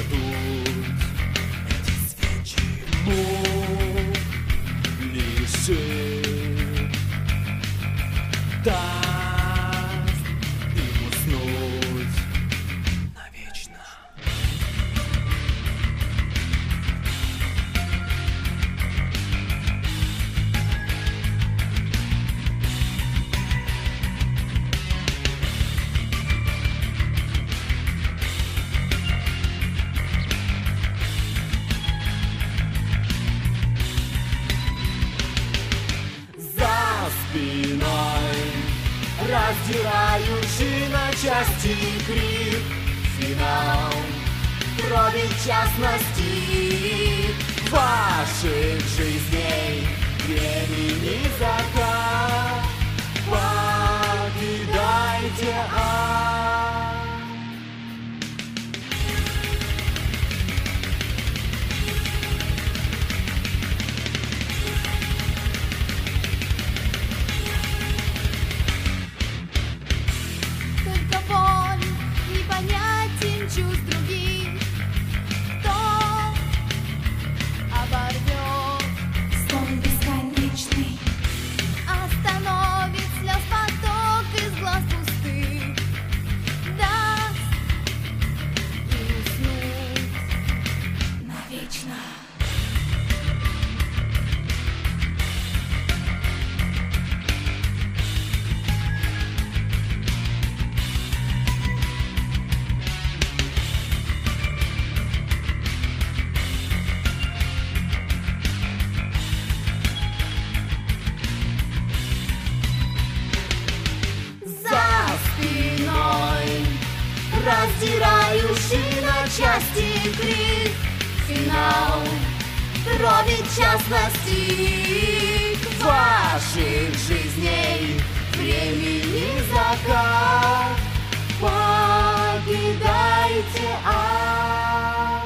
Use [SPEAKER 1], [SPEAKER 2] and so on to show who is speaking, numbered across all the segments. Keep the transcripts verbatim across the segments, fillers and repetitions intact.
[SPEAKER 1] светут эти свечи, мог лишить, даст им уснуть навечно. Спиной раздирающий на части крик, финал крови частности ваших жизней, времени закат, покидайте ад.
[SPEAKER 2] Чувств других, кто оборвет сон бесконечный, остановит слез поток из глаз пустых, даст им уснуть навечно. Раздирающий на части крик, финал крови частности ваших жизней, времени закат, покидайте ад.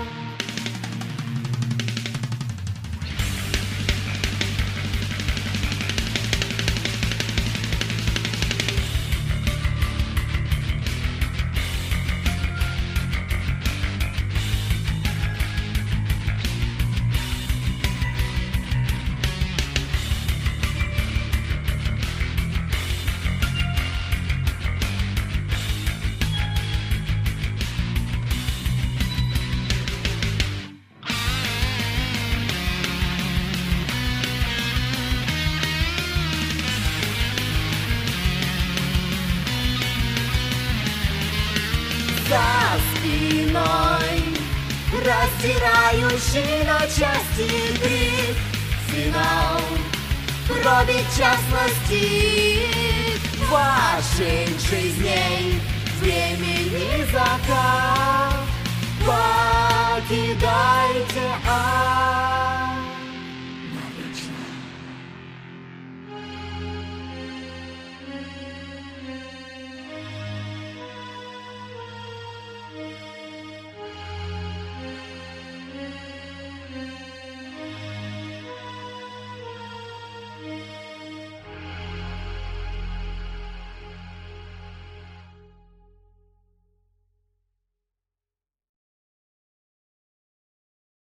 [SPEAKER 2] За спиной раздирающий на части крик, финал крови частности ваших жизней, времени закат.